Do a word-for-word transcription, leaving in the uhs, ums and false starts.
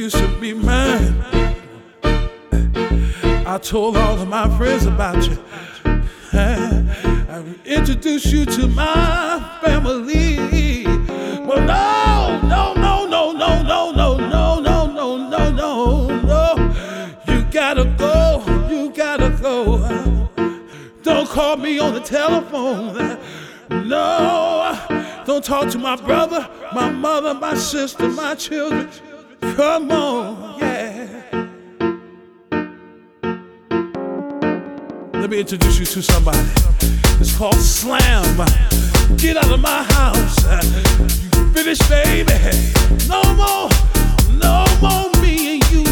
used to be mine. I told all of my friends about you. I introduced you to my family. Well, no, no, no, no, no, no, no, no, no, no, no, no, no. You gotta go, you gotta go. Don't call me on the telephone. No, don't talk to my brother, my mother, my sister, my children. Come on, yeah. Let me introduce you to somebody. It's called Slam. Get out of my house. You finished, baby. No more, no more me and you.